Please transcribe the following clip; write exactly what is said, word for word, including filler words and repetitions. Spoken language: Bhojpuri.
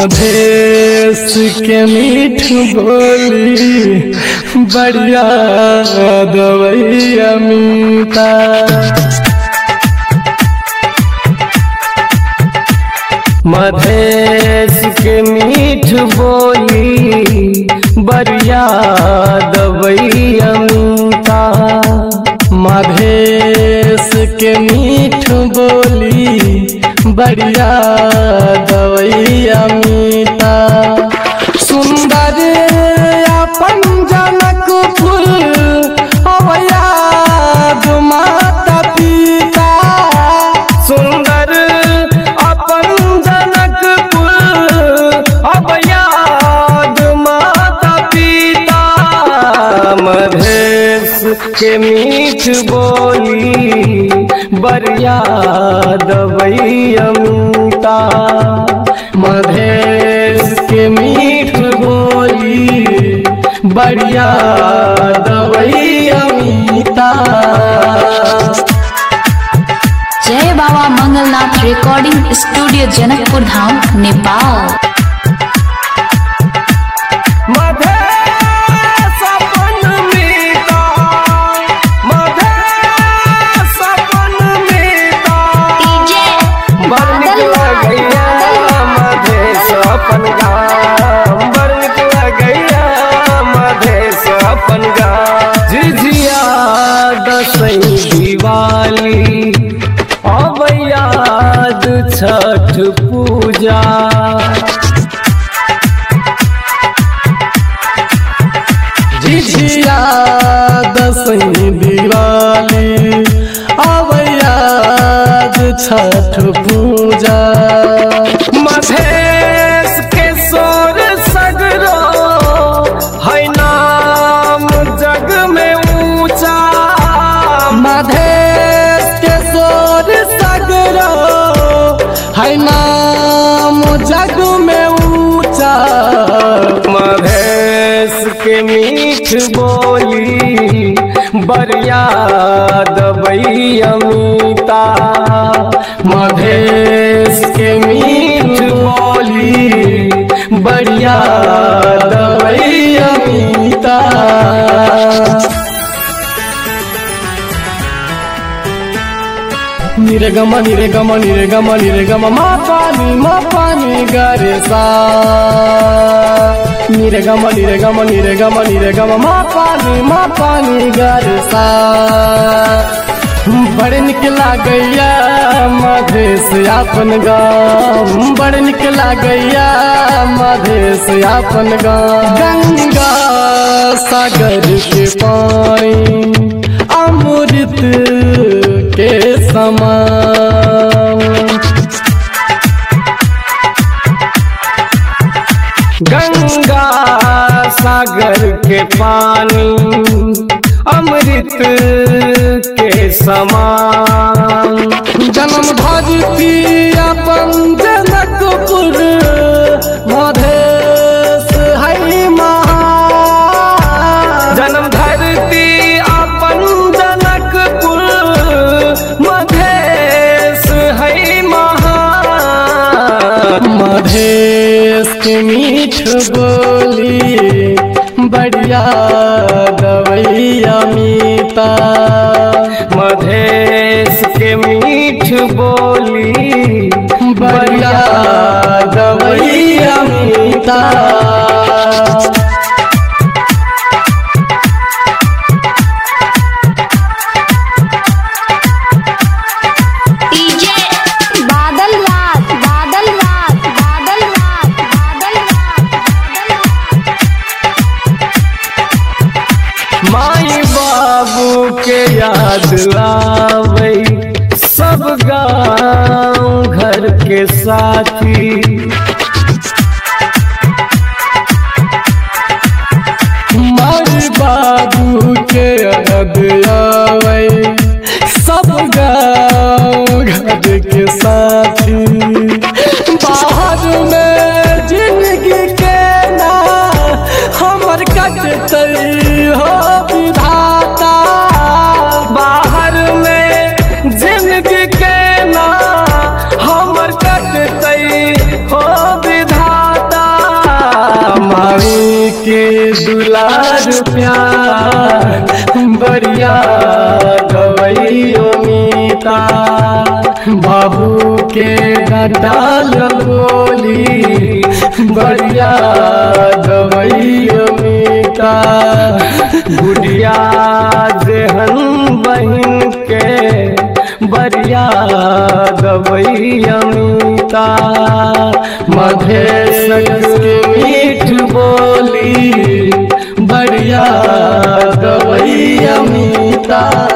मधेश के मीठ बोली बढ़िया दवैया मीठा। मधेश के मीठ बोली बढ़िया दवैया मीठा। मधेश के मीठ बोली बढ़िया दवैया मीठा। सुंदर अपन जनकपुर अवयाद माता पिता। सुंदर अपन जनकपुर अवयाद माता पिता। मधेश के मीठ बोली बढ़िया दवैया मीठा। मधेश के मीठ बोली बढ़िया दवैया मीठा। जय बाबा मंगलनाथ रिकॉर्डिंग स्टूडियो जनकपुर धाम नेपाल। झिझिया दसई दिवाली अब याद छठ पूजा। झिझिया दसई दिवाली अब याद छठ पूजा। मधेश के सोर सगरो है नाम जग में ऊंचा। मधेश के सोर सगरो है नाम जग में ऊंचा। मधेश के मीठ बोली बढ़िया दवैया मीठा। मधेश के मीठ बोली बढ़िया दवैया मीठा। निरे गम निरे गम निरे गम निरे गम मा पानी मा पानी गरे सा। निरे गम निरे गम निरे गम निरे गम मा पानी मा पानी गरे सा। बड़ निकला गैया मधेश आपन गाँव। बड़ निकला गैया मधेश आपन गाँव। गंगा सागर के पानी अमृत के समान। गंगा सागर के पानी अमृत के समान। जन्म धरती अपन जनकपुर मधेश है महान। जन्म धरती अपन जनकपुर मधेश है महान। मधेश के मीठ बोली बढ़िया दवैया मीठा। मधेश के मीठ बोली बढ़िया दवैया मीठा। माई बाबू के याद आवे सब गाँव घर के साथी। माई बाबू के याद आवे सब गाँव घर के साथी। बाहर में जिंदगी के ना हमर कटतई हो विधाता। बाहर में जिंदगी के ना हमर कटतई हो विधाता। के दुलार प्यार बढ़िया गवैयो मीता बाबू के डाल बोली बढ़िया गवैयो मीता गुड़िया जेहन बहन के बढ़िया गवैया मीता मधेश के मीठ बोली बढ़िया गवैया मीता।